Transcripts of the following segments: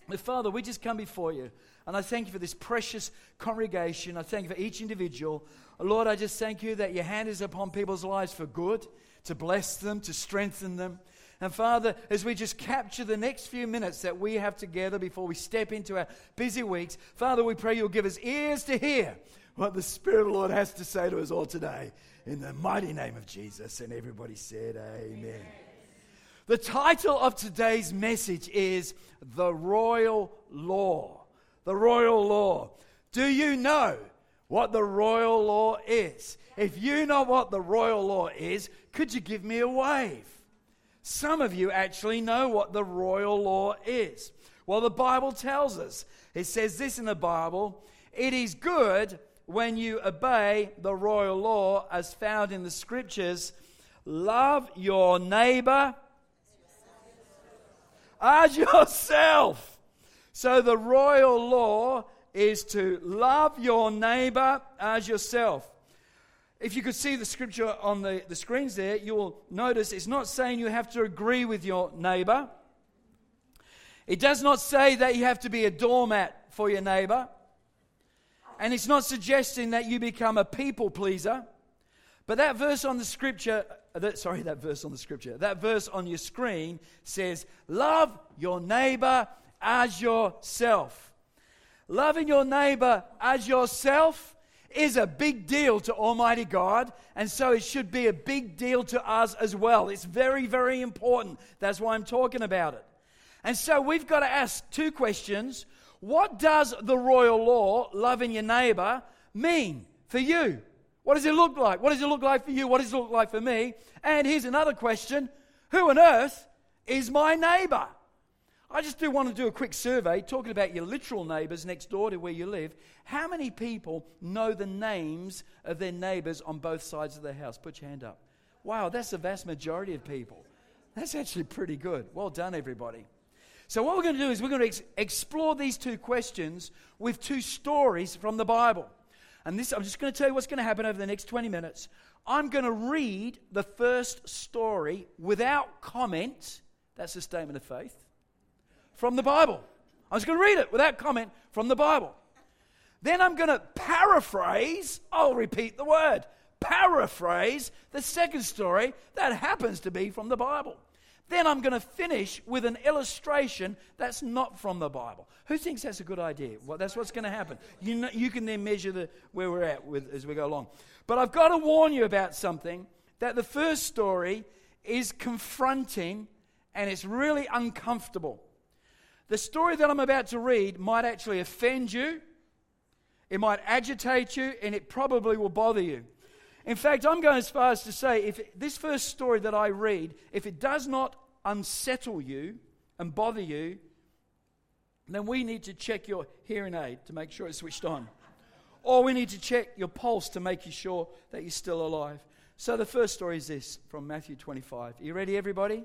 But Father, we just come before you, and I thank you for this precious congregation. I thank you for each individual. Lord, I just thank you that your hand is upon people's lives for good, to bless them, to strengthen them. And Father, as we just capture the next few minutes that we have together before we step into our busy weeks, Father, we pray you'll give us ears to hear what the Spirit of the Lord has to say to us all today. In the mighty name of Jesus. And everybody said, amen. The title of today's message is The Royal Law. The Royal Law. Do you know what the Royal Law is? If you know what the Royal Law is, could you give me a wave? Some of you actually know what the Royal Law is. Well, the Bible tells us. It says this in the Bible: it is good when you obey the Royal Law as found in the Scriptures. Love your neighbor as yourself. So the royal law is to love your neighbor as yourself. If you could see the scripture on the screens there, you will notice it's not saying you have to agree with your neighbor. It does not say that you have to be a doormat for your neighbor. And it's not suggesting that you become a people pleaser. But that verse on the scripture, that verse on your screen says, love your neighbor as yourself. Loving your neighbor as yourself is a big deal to Almighty God, and so it should be a big deal to us as well. It's very, very important. That's why I'm talking about it. And so we've got to ask two questions. What does the royal law, loving your neighbor, mean for you? What does it look like? What does it look like for you? What does it look like for me? And here's another question. Who on earth is my neighbor? I just do want to do a quick survey, talking about your literal neighbors next door to where you live. How many people know the names of their neighbors on both sides of their house? Put your hand up. Wow, that's the vast majority of people. That's actually pretty good. Well done, everybody. So what we're going to do is we're going to explore these two questions with two stories from the Bible. And this, I'm just going to tell you what's going to happen over the next 20 minutes. I'm going to read the first story without comment. That's a statement of faith. From the Bible. I'm just going to read it without comment from the Bible. Then I'm going to paraphrase, I'll repeat the word, paraphrase the second story that happens to be from the Bible. Then I'm going to finish with an illustration that's not from the Bible. Who thinks that's a good idea? Well, that's what's going to happen. You can then measure where we're at as we go along. But I've got to warn you about something, that the first story is confronting and it's really uncomfortable. The story that I'm about to read might actually offend you, it might agitate you, and it probably will bother you. In fact, I'm going as far as to say, if this first story that I read, if it does not unsettle you and bother you, then we need to check your hearing aid to make sure it's switched on. Or we need to check your pulse to make you sure that you're still alive. So the first story is this, from Matthew 25. Are you ready, everybody?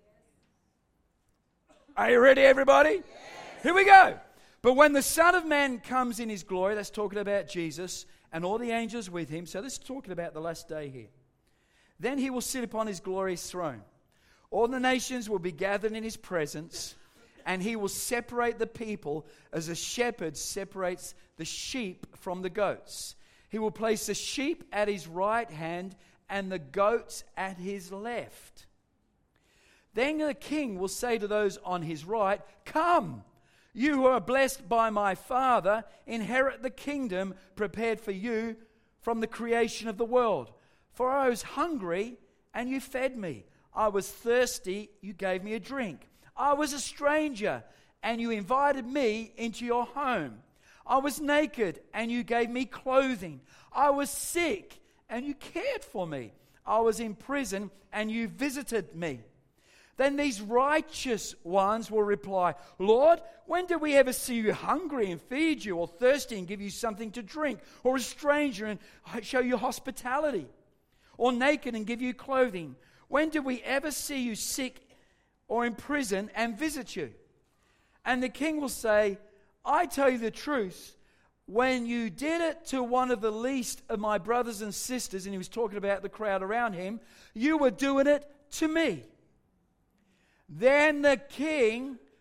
Are you ready, everybody? Yes. Here we go. But when the Son of Man comes in his glory, that's talking about Jesus, and all the angels with him, so this is talking about the last day here. Then he will sit upon his glorious throne. All the nations will be gathered in his presence, and he will separate the people as a shepherd separates the sheep from the goats. He will place the sheep at his right hand and the goats at his left. Then the king will say to those on his right, "Come, you who are blessed by my Father, inherit the kingdom prepared for you from the creation of the world. For I was hungry, and you fed me. I was thirsty, you gave me a drink. I was a stranger, and you invited me into your home. I was naked, and you gave me clothing. I was sick, and you cared for me. I was in prison, and you visited me." Then these righteous ones will reply, "Lord, when did we ever see you hungry and feed you, or thirsty and give you something to drink, or a stranger and show you hospitality, or naked and give you clothing? When did we ever see you sick or in prison and visit you?" And the king will say, "I tell you the truth, when you did it to one of the least of my brothers and sisters," and he was talking about the crowd around him, "you were doing it to me." Then the king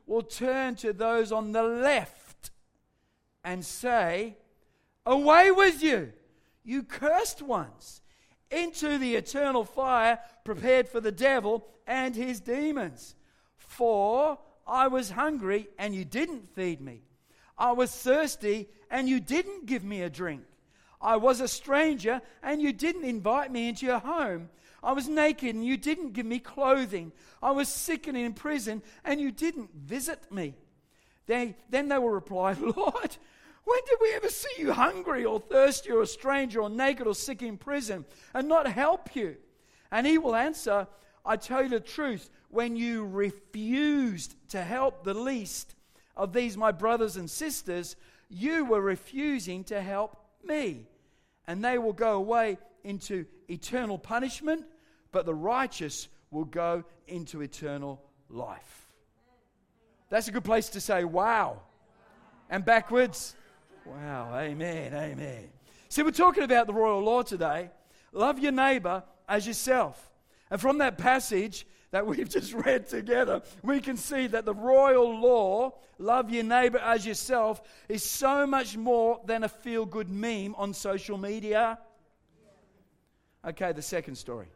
will turn to those on the left and say, away with you, you cursed ones, into the eternal fire prepared for the devil and his demons. For I was hungry, and you didn't feed me. I was thirsty, and you didn't give me a drink. I was a stranger, and you didn't invite me into your home. I was naked, and you didn't give me clothing. I was sick and in prison, and you didn't visit me. Then they will reply, Lord, when did we ever see you hungry or thirsty or a stranger or naked or sick in prison and not help you? And he will answer, I tell you the truth, when you refused to help the least of these my brothers and sisters, you were refusing to help me. And they will go away into eternal punishment, but the righteous will go into eternal life. That's a good place to say, wow. And backwards, wow, amen, amen. See, we're talking about the royal law today. Love your neighbor as yourself. And from that passage that we've just read together, we can see that the royal law, love your neighbor as yourself, is so much more than a feel-good meme on social media. Okay, the second story.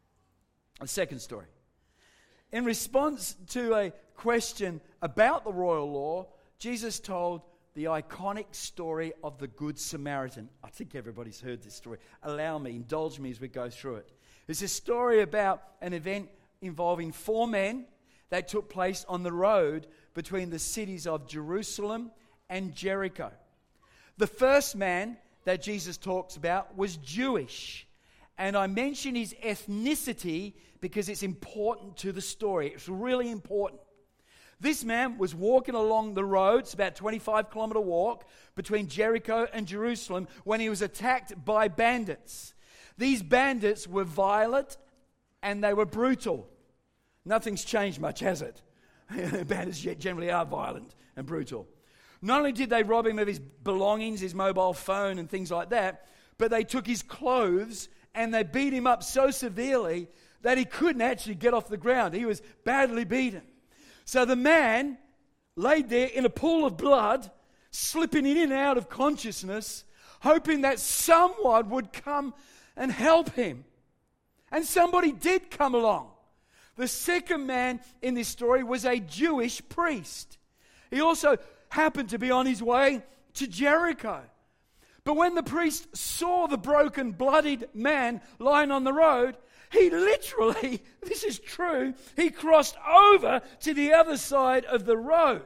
In response to a question about the royal law, Jesus told the iconic story of the Good Samaritan. I think everybody's heard this story. Allow me, indulge me as we go through it. It's a story about an event involving 4 men that took place on the road between the cities of Jerusalem and Jericho. The first man that Jesus talks about was Jewish. And I mention his ethnicity because it's important to the story. It's really important. This man was walking along the road, it's about a 25-kilometer walk between Jericho and Jerusalem, when he was attacked by bandits. These bandits were violent and they were brutal. Nothing's changed much, has it? Bandits generally are violent and brutal. Not only did they rob him of his belongings, his mobile phone and things like that, but they took his clothes and they beat him up so severely that he couldn't actually get off the ground. He was badly beaten. So the man laid there in a pool of blood, slipping in and out of consciousness, hoping that someone would come and help him. And somebody did come along. The second man in this story was a Jewish priest. He also happened to be on his way to Jericho. But when the priest saw the broken, bloodied man lying on the road, he literally, this is true, he crossed over to the other side of the road.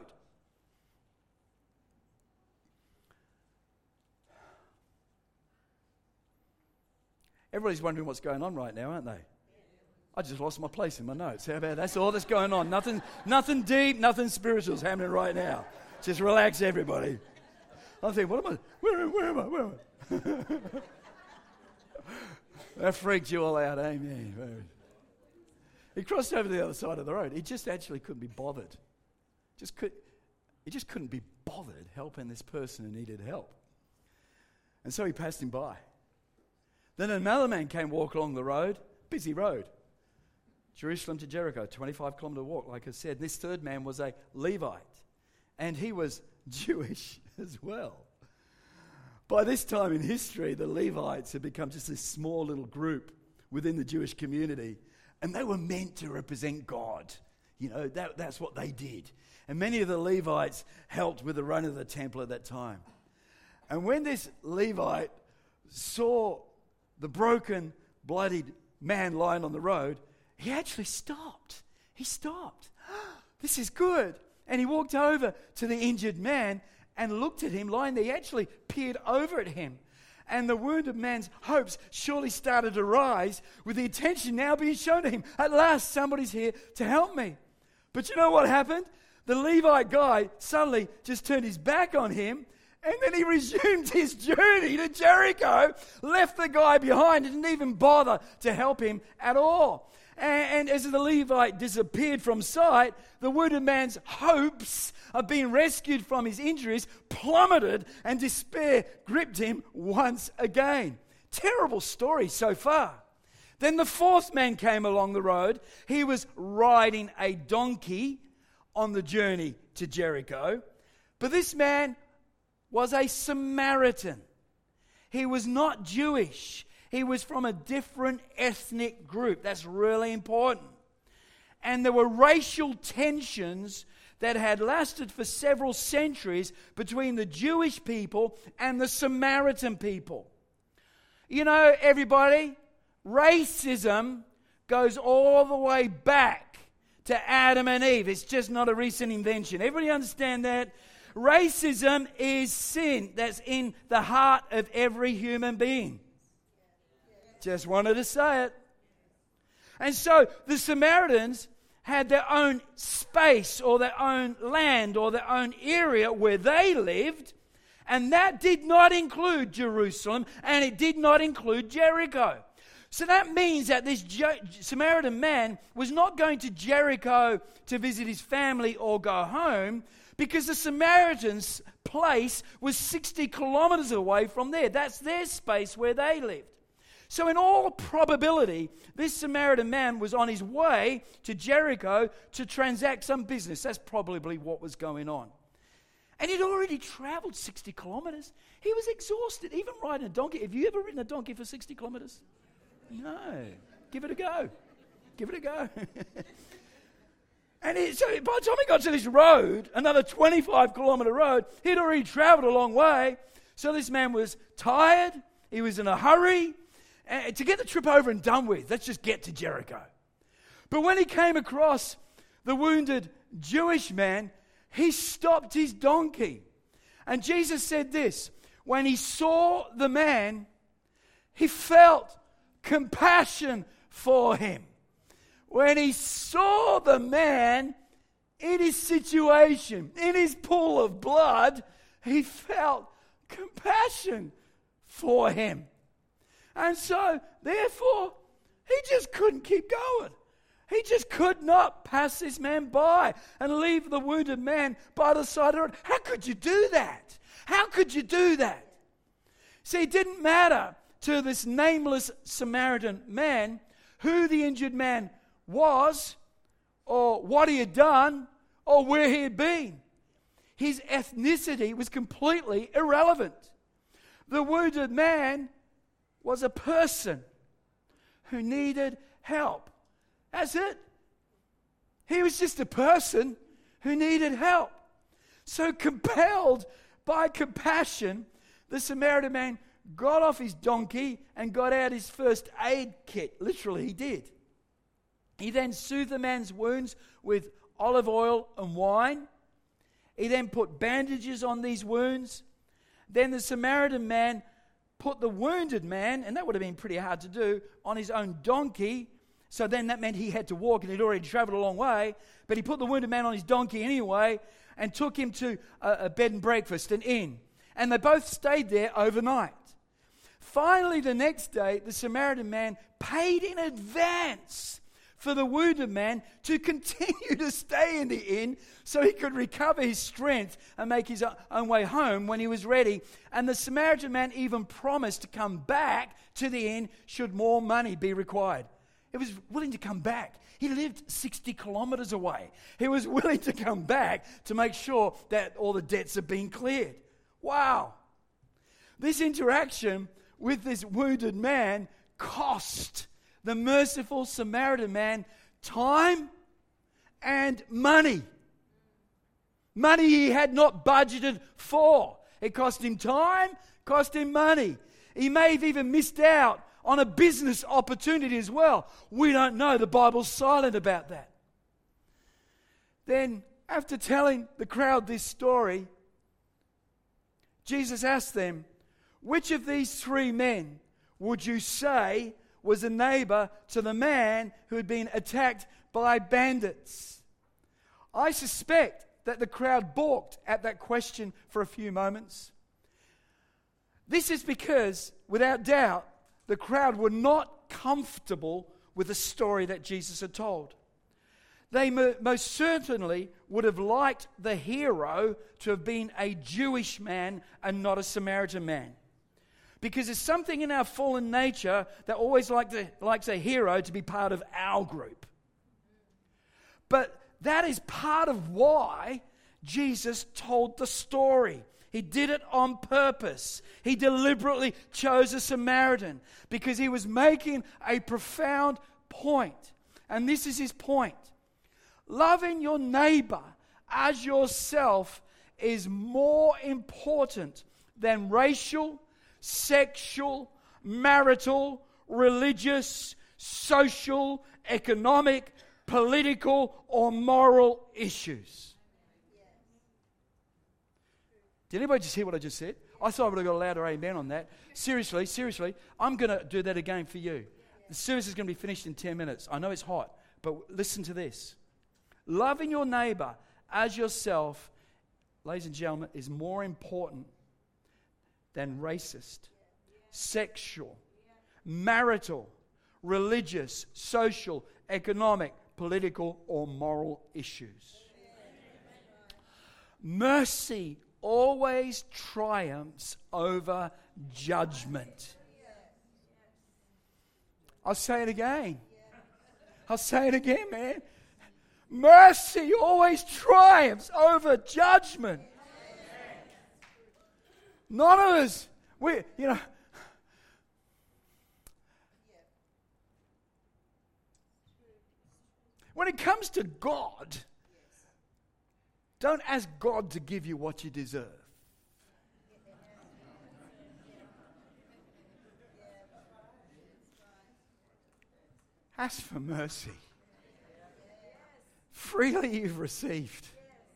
Everybody's wondering what's going on right now, aren't they? I just lost my place in my notes. How about that's all that's going on? Nothing deep, nothing spiritual is happening right now. Just relax, everybody. I'm thinking, what am I? Where am I? That freaked you all out, amen. He crossed over to the other side of the road. He just actually couldn't be bothered. He just couldn't be bothered helping this person who needed help. And so he passed him by. Then another man came walk along the road, busy road. Jerusalem to Jericho, 25-kilometer walk, like I said. This third man was a Levite, and he was Jewish as well. By this time in history, the Levites had become just this small little group within the Jewish community, and they were meant to represent God. You know, that's what they did. And many of the Levites helped with the run of the temple at that time. And when this Levite saw the broken, bloodied man lying on the road, he actually stopped. He stopped. This is good. And he walked over to the injured man and looked at him lying there. He actually peered over at him. And the wounded man's hopes surely started to rise, with the attention now being shown to him. At last, somebody's here to help me. But you know what happened? The Levite guy suddenly just turned his back on him, and then he resumed his journey to Jericho, left the guy behind, and didn't even bother to help him at all. And as the Levite disappeared from sight, the wounded man's hopes of being rescued from his injuries plummeted, and despair gripped him once again. Terrible story so far. Then the fourth man came along the road. He was riding a donkey on the journey to Jericho. But this man was a Samaritan. He was not Jewish. He was from a different ethnic group. That's really important. And there were racial tensions that had lasted for several centuries between the Jewish people and the Samaritan people. You know, everybody, racism goes all the way back to Adam and Eve. It's just not a recent invention. Everybody understand that? Racism is sin that's in the heart of every human being. Just wanted to say it. And so the Samaritans had their own space or their own land or their own area where they lived, and that did not include Jerusalem, and it did not include Jericho. So that means that this Samaritan man was not going to Jericho to visit his family or go home, because the Samaritans' place was 60 kilometers away from there. That's their space where they lived. So in all probability, this Samaritan man was on his way to Jericho to transact some business. That's probably what was going on. And he'd already traveled 60 kilometers. He was exhausted, even riding a donkey. Have you ever ridden a donkey for 60 kilometers? No. Give it a go. Give it a go. And so by the time he got to this road, another 25-kilometer road, he'd already traveled a long way. So this man was tired. He was in a hurry. To get the trip over and done with, let's just get to Jericho. But when he came across the wounded Jewish man, he stopped his donkey. And Jesus said this, when he saw the man, he felt compassion for him. When he saw the man in his situation, in his pool of blood, he felt compassion for him. And so, therefore, he just couldn't keep going. He just could not pass this man by and leave the wounded man by the side of the road. How could you do that? How could you do that? See, it didn't matter to this nameless Samaritan man who the injured man was, or what he had done, or where he had been. His ethnicity was completely irrelevant. The wounded man was a person who needed help. That's it. He was just a person who needed help. So compelled by compassion, the Samaritan man got off his donkey and got out his first aid kit. Literally, he did. He then soothed the man's wounds with olive oil and wine. He then put bandages on these wounds. Then the Samaritan man put the wounded man, and that would have been pretty hard to do, on his own donkey. So then that meant he had to walk, and he'd already traveled a long way. But he put the wounded man on his donkey anyway and took him to a bed and breakfast, an inn. And they both stayed there overnight. Finally, the next day, the Samaritan man paid in advance for the wounded man to continue to stay in the inn so he could recover his strength and make his own way home when he was ready. And the Samaritan man even promised to come back to the inn should more money be required. He was willing to come back. He lived 60 kilometers away. He was willing to come back to make sure that all the debts had been cleared. Wow. This interaction with this wounded man cost the merciful Samaritan man time and money. Money he had not budgeted for. It cost him time, cost him money. He may have even missed out on a business opportunity as well. We don't know. The Bible's silent about that. Then, after telling the crowd this story, Jesus asked them, which of these three men would you say was a neighbor to the man who had been attacked by bandits? I suspect that the crowd balked at that question for a few moments. This is because, without doubt, the crowd were not comfortable with the story that Jesus had told. They most certainly would have liked the hero to have been a Jewish man and not a Samaritan man. Because there's something in our fallen nature that always likes a hero to be part of our group. But that is part of why Jesus told the story. He did it on purpose. He deliberately chose a Samaritan because he was making a profound point. And this is his point. Loving your neighbor as yourself is more important than racial, sexual, marital, religious, social, economic, political, or moral issues. Did anybody just hear what I just said? I thought I would have got a louder amen on that. Seriously, I'm going to do that again for you. The service is going to be finished in 10 minutes. I know it's hot, but listen to this. Loving your neighbor as yourself, ladies and gentlemen, is more important than racist, sexual, marital, religious, social, economic, political, or moral issues. Mercy always triumphs over judgment. I'll say it again. Man. Mercy always triumphs over judgment. None of us, when it comes to God, don't ask God to give you what you deserve. Ask for mercy. Freely you've received.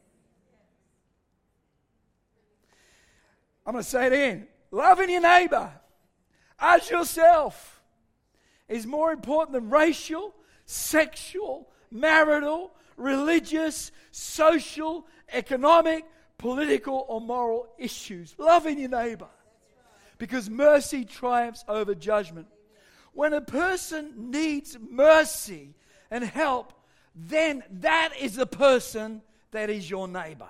I'm going to say it again. Loving your neighbor as yourself is more important than racial, sexual, marital, religious, social, economic, political, or moral issues. Loving your neighbor. Because mercy triumphs over judgment. When a person needs mercy and help, then that is the person that is your neighbor.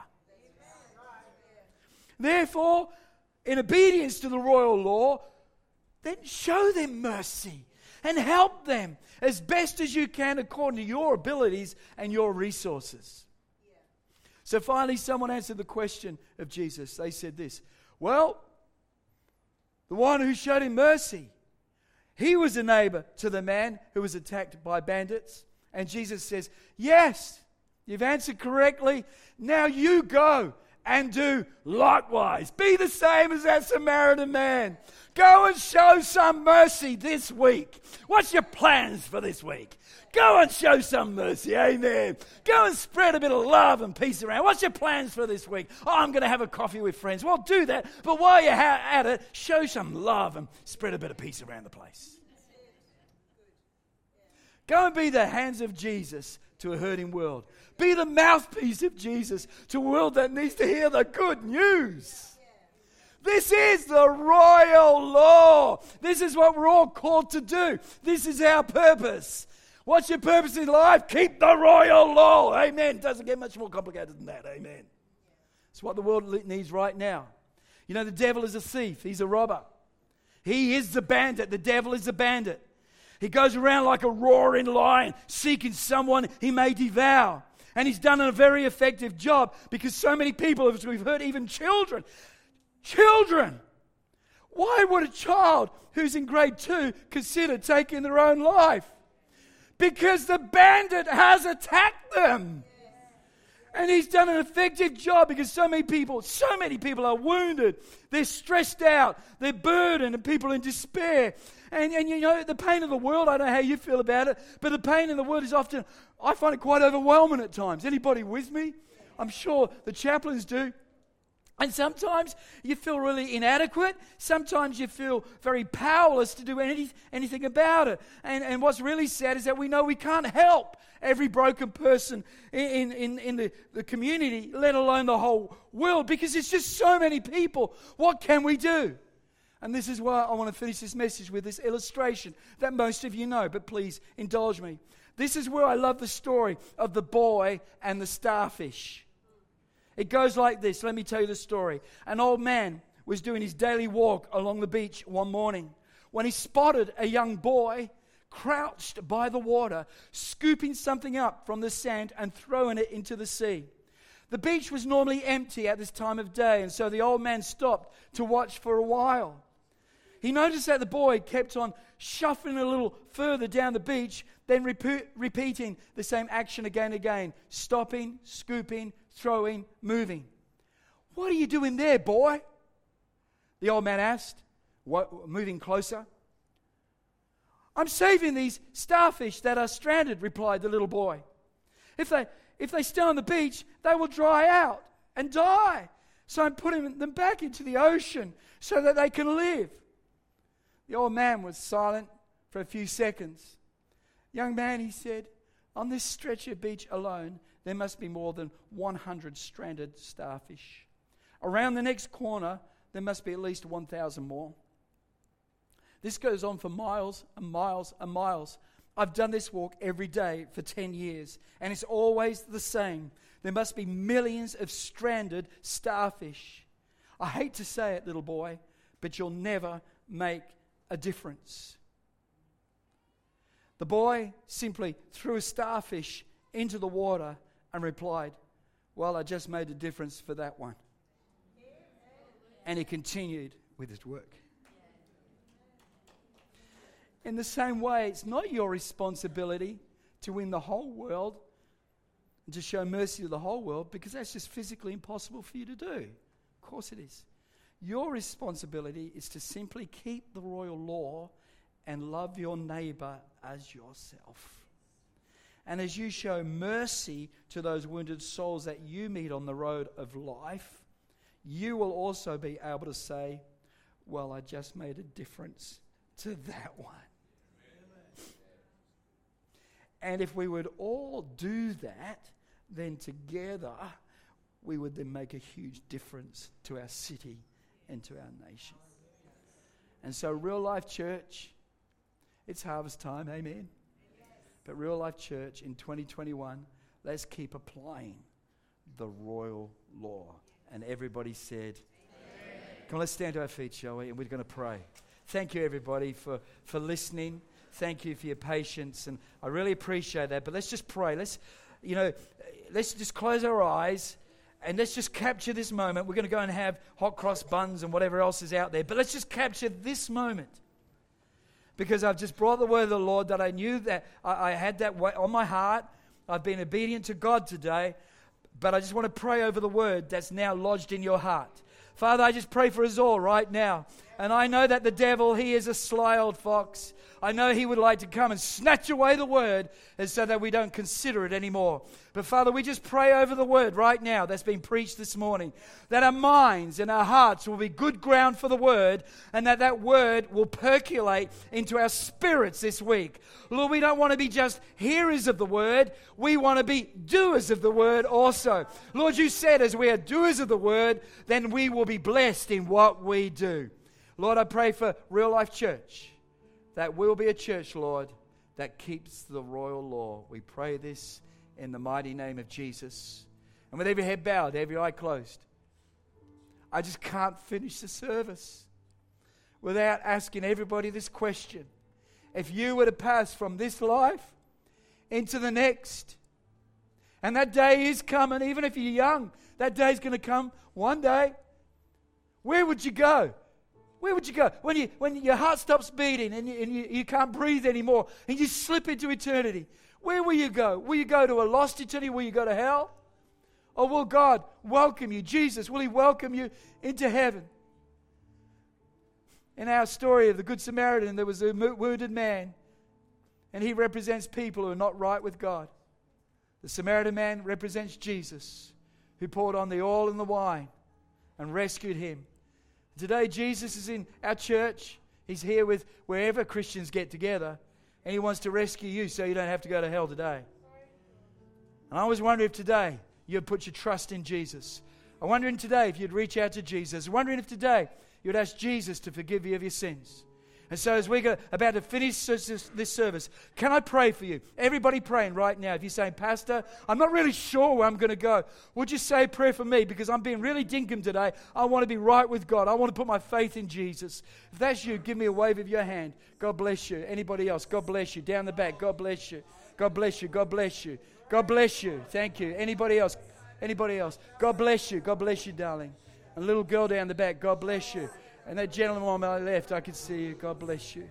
Therefore, in obedience to the royal law, then show them mercy and help them as best as you can according to your abilities and your resources. So finally, someone answered the question of Jesus. They said this, well, the one who showed him mercy, he was a neighbor to the man who was attacked by bandits. And Jesus says, yes, you've answered correctly. Now you go and do likewise. Be the same as that Samaritan man. Go and show some mercy this week. What's your plans for this week? Go and show some mercy. Amen. Go and spread a bit of love and peace around. What's your plans for this week? Oh, I'm going to have a coffee with friends. Well, do that. But while you're at it, show some love and spread a bit of peace around the place. Go and be the hands of Jesus to a hurting world. Be the mouthpiece of Jesus to a world that needs to hear the good news. This is the royal law. This is what we're all called to do. This is our purpose. What's your purpose in life? Keep the royal law. Amen. It doesn't get much more complicated than that. Amen. It's what the world needs right now. You know, the devil is a thief. He's a robber. He is the bandit. The devil is the bandit. He goes around like a roaring lion, seeking someone he may devour. And he's done a very effective job because so many people, as we've heard, even children. Why would a child who's in grade 2 consider taking their own life? Because the bandit has attacked them. And he's done an effective job because so many people are wounded. They're stressed out. They're burdened and people in despair. And you know, the pain of the world, I don't know how you feel about it, but the pain in the world is often, I find it quite overwhelming at times. Anybody with me? I'm sure the chaplains do. And sometimes you feel really inadequate. Sometimes you feel very powerless to do anything about it. And what's really sad is that we know we can't help every broken person in the community, let alone the whole world, because it's just so many people. What can we do? And this is why I want to finish this message with this illustration that most of you know, but please indulge me. This is where I love the story of the boy and the starfish. It goes like this. Let me tell you the story. An old man was doing his daily walk along the beach one morning when he spotted a young boy crouched by the water, scooping something up from the sand and throwing it into the sea. The beach was normally empty at this time of day, and so the old man stopped to watch for a while. He noticed that the boy kept on shuffling a little further down the beach, then repeating the same action again and again, stopping, scooping, throwing, moving. "What are you doing there, boy?" the old man asked, moving closer. "I'm saving these starfish that are stranded," replied the little boy. If they stay on the beach, they will dry out and die. So I'm putting them back into the ocean so that they can live." The old man was silent for a few seconds. "Young man," he said, "on this stretch of beach alone, there must be more than 100 stranded starfish. Around the next corner, there must be at least 1,000 more. This goes on for miles and miles and miles. I've done this walk every day for 10 years, and it's always the same. There must be millions of stranded starfish. I hate to say it, little boy, but you'll never make a difference." The boy simply threw a starfish into the water and replied, "Well, I just made a difference for that one." And he continued with his work. In the same way, it's not your responsibility to win the whole world and to show mercy to the whole world, because that's just physically impossible for you to do. Of course it is. Your responsibility is to simply keep the royal law and love your neighbor as yourself. And as you show mercy to those wounded souls that you meet on the road of life, you will also be able to say, "Well, I just made a difference to that one." And if we would all do that, then together we would then make a huge difference to our city and to our nation. And so Real Life Church, it's harvest time, amen? But Real Life Church in 2021, let's keep applying the royal law. And everybody said, amen. Come on, let's stand to our feet, shall we? And we're going to pray. Thank you, everybody, for listening. Thank you for your patience, and I really appreciate that. But let's just pray. Let's just close our eyes, and let's just capture this moment. We're going to go and have hot cross buns and whatever else is out there. But let's just capture this moment, because I've just brought the word of the Lord that I knew that I had that on my heart. I've been obedient to God today, but I just want to pray over the word that's now lodged in your heart. Father, I just pray for us all right now. And I know that the devil, he is a sly old fox. I know he would like to come and snatch away the word, and so that we don't consider it anymore. But Father, we just pray over the word right now that's been preached this morning, that our minds and our hearts will be good ground for the word, and that word will percolate into our spirits this week. Lord, we don't want to be just hearers of the word. We want to be doers of the word also. Lord, you said as we are doers of the word, then we will be blessed in what we do. Lord, I pray for Real Life Church, that we'll be a church, Lord, that keeps the royal law. We pray this in the mighty name of Jesus. And with every head bowed, every eye closed, I just can't finish the service without asking everybody this question. If you were to pass from this life into the next, and that day is coming, even if you're young, that day is going to come one day, where would you go? Where would you go? When your heart stops beating and you can't breathe anymore and you slip into eternity, where will you go? Will you go to a lost eternity? Will you go to hell? Or will God welcome you? Jesus, will He welcome you into heaven? In our story of the Good Samaritan, there was a wounded man, and he represents people who are not right with God. The Samaritan man represents Jesus, who poured on the oil and the wine and rescued him. Today, Jesus is in our church. He's here with wherever Christians get together, and He wants to rescue you so you don't have to go to hell today. And I was wondering if today you'd put your trust in Jesus. I'm wondering today if you'd reach out to Jesus. I'm wondering if today you'd ask Jesus to forgive you of your sins. And so as we're about to finish this service, can I pray for you? Everybody praying right now. If you're saying, Pastor, I'm not really sure where I'm going to go, would you say a prayer for me? Because I'm being really dinkum today. I want to be right with God. I want to put my faith in Jesus. If that's you, give me a wave of your hand. God bless you. Anybody else? God bless you. Down the back. God bless you. God bless you. God bless you. God bless you. Thank you. Anybody else? Anybody else? God bless you. God bless you, darling. A little girl down the back. God bless you. And that gentleman on my left, I can see you. God bless you.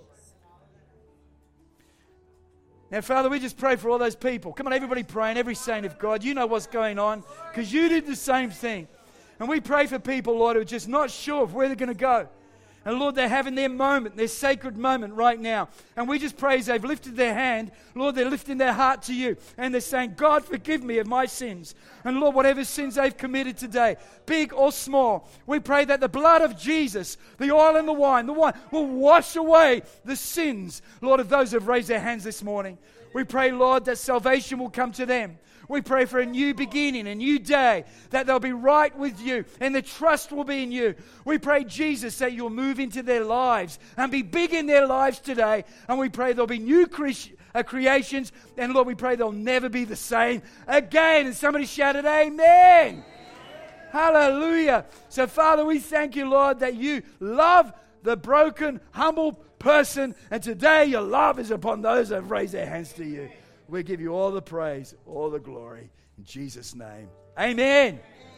Now, Father, we just pray for all those people. Come on, everybody praying, every saint of God. You know what's going on because you did the same thing. And we pray for people, Lord, who are just not sure of where they're going to go. And Lord, they're having their moment, their sacred moment right now. And we just pray as they've lifted their hand, Lord, they're lifting their heart to you. And they're saying, God, forgive me of my sins. And Lord, whatever sins they've committed today, big or small, we pray that the blood of Jesus, the oil and the wine will wash away the sins, Lord, of those who have raised their hands this morning. We pray, Lord, that salvation will come to them. We pray for a new beginning, a new day, that they'll be right with you and the trust will be in you. We pray, Jesus, that you'll move into their lives and be big in their lives today. And we pray there'll be new creations. And Lord, we pray they'll never be the same again. And somebody shouted, Amen. Hallelujah. So, Father, we thank you, Lord, that you love the broken, humble person. And today your love is upon those that have raised their hands to you. We give you all the praise, all the glory. In Jesus' name, amen.